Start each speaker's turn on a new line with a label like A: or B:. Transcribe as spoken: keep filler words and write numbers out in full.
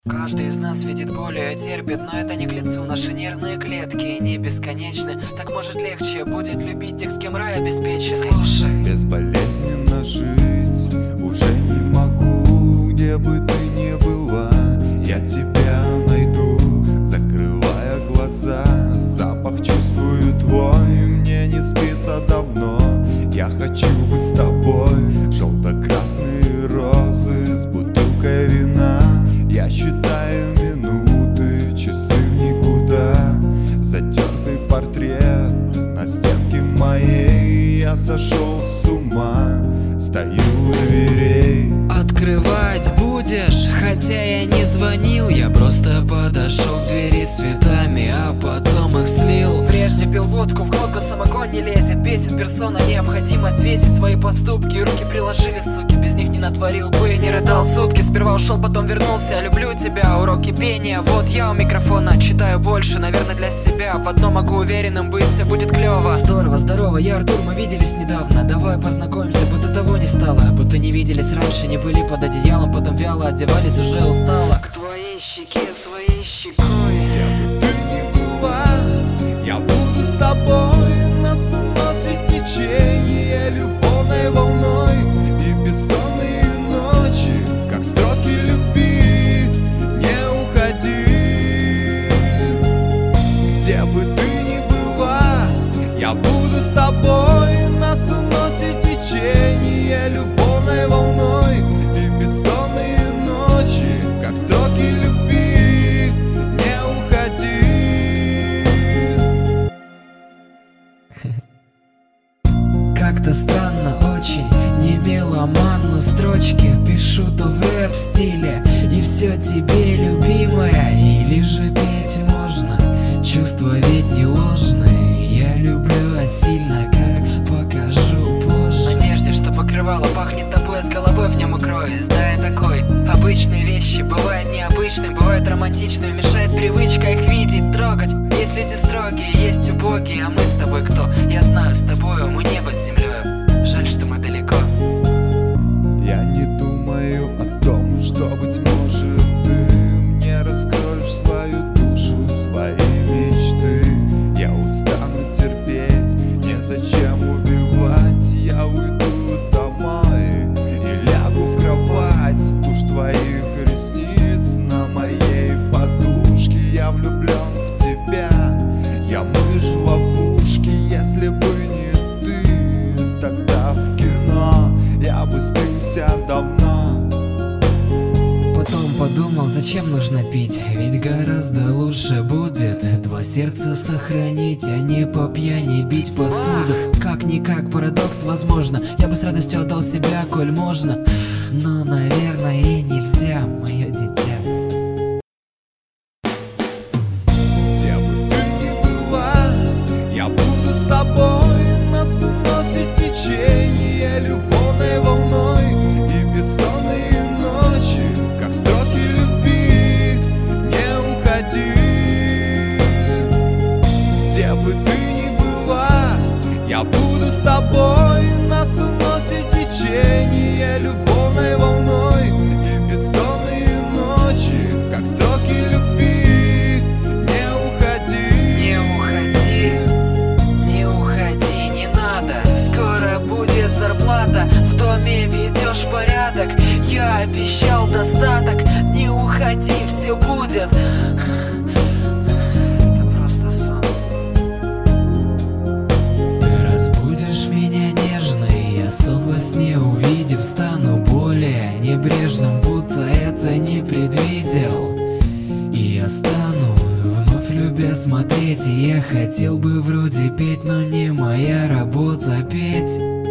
A: Каждый из нас видит боль и терпит, но это не к лицу. Наши нервные клетки не бесконечны. Так может легче будет любить тех, с кем рай обеспечен. Слушай,
B: безболезненно жить уже не могу. Где бы ты ни была, я тебя найду. Закрывая глаза, запах чувствую твой. Мне не спится давно, я хочу быть с тобой. Желто-красные розы с бутылкой вина. Я считаю минуты, часы в никуда. Затертый портрет на стенке моей. Я сошел с ума, стою у дверей.
A: открывать будешь? Хотя я не звонил, я просто подошел к двери с цветами, а потом их слил. Прежде пил водку, в глотку самогон не лезет. Бесит персона, необходимо свесить свои поступки. Руки приложили, суки, без них не натворил бы. Не рыдал сутки, сперва ушел, потом вернулся. Люблю тебя, уроки пения. Вот я у микрофона, читаю больше, наверное, для себя. В одном могу уверенным быть, все будет клево. Здорово, здорово, я Артур, мы виделись недавно. Давай познакомимся, будто того не стало. Будто не виделись раньше, не были под одеялом. Потом вяло одевались, уже устала. К твоей щеке своей щекой.
B: Где бы ты ни была, я буду с тобой. Нас уносит течение любовной волной. И бессонные ночи, как строки любви, не уходи. Где бы ты ни была, я буду с тобой. Нас уносит течение любовной волной. И бессонные ночи, как строки любви, не уходи.
A: Как-то странно очень, не меломан, но строчки пишу то в рэп-стиле. И все тебе, любимая, или же петь можно. Чувства ведь не ложные, я люблю, а сильно как покажу позже. В надежде, что покрывало пахнет тобой, а с головой в нем укроюсь. Да, я такой. Обычные вещи бывают необычными, бывают романтичными. Мешает привычка их видеть, трогать. Есть люди строгие, есть убогие, а мы с тобой кто? Я знаю, с тобою мы небо с землей. Жаль, что мы далеко.
B: Я не думаю о том, что, быть может, ты мне раскроешь свою душу, свои мечты. Я устану терпеть, незачем убивать. Я уйду домой и лягу в кровать. Тушь твоих ресниц на моей подушке. Я влюблен в тебя, я мышь в ловушке. Если бы не ты, тогда в кино я бы спился давно.
A: Потом подумал, зачем нужно пить, ведь гораздо лучше будет два сердца сохранить, а не по пьяни бить посуду. Как-никак парадокс возможно, я бы с радостью отдал себя, коль можно. Но, наверное, и нельзя, мое дитя.
B: Где бы ты ни была, я буду с тобой. Нас уносит течение любовной волной. И бессонные ночи, как строки любви, не уходи. Где бы ты ни была, я буду с тобой. Нас уносит течение любовной волной. И бессонные ночи, как строки любви, не уходи.
A: Не уходи, не уходи, не надо. Скоро будет зарплата, в доме ведешь порядок. Я обещал достаток. Не уходи, все будет. Это просто сон. Ты разбудишь меня нежно, и я сон во сне увидев, стану более небрежным, будто это не предвидел. И я стану вновь любя смотреть. И я хотел бы вроде петь, но не моя работа петь.